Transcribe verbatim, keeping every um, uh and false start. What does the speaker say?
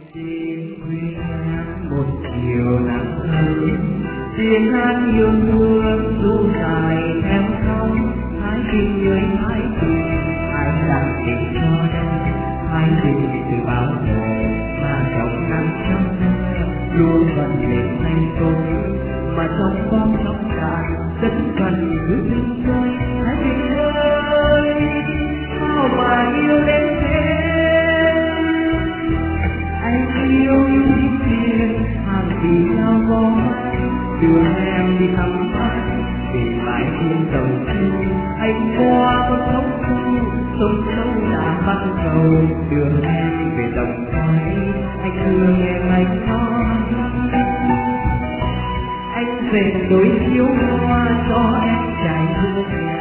Đêm khuya một chiều nắng ấm, tiếng hát yêu thương ru dài theo sóng. Hãy tìm người hãy tìm, hãy làm tình cho đây. Hãy tìm từ bao giờ mà trong nắng trong mưa luôn vẫn lên tay tôi, mà trong bóng trong dài rất cần cứ đứng rơi. Hãy tìm ơi, sao mà yêu đến thế? Anh yêu những tiền hàng vì nhau có mai, đưa em đi thăm anh tìm lại thiên đồng chung. Anh qua con sông sâu, sông sâu đã bắt đầu đưa em về đồng xoáy. Anh thương em anh nói, anh về đôi chiếu hoa cho em trải hương.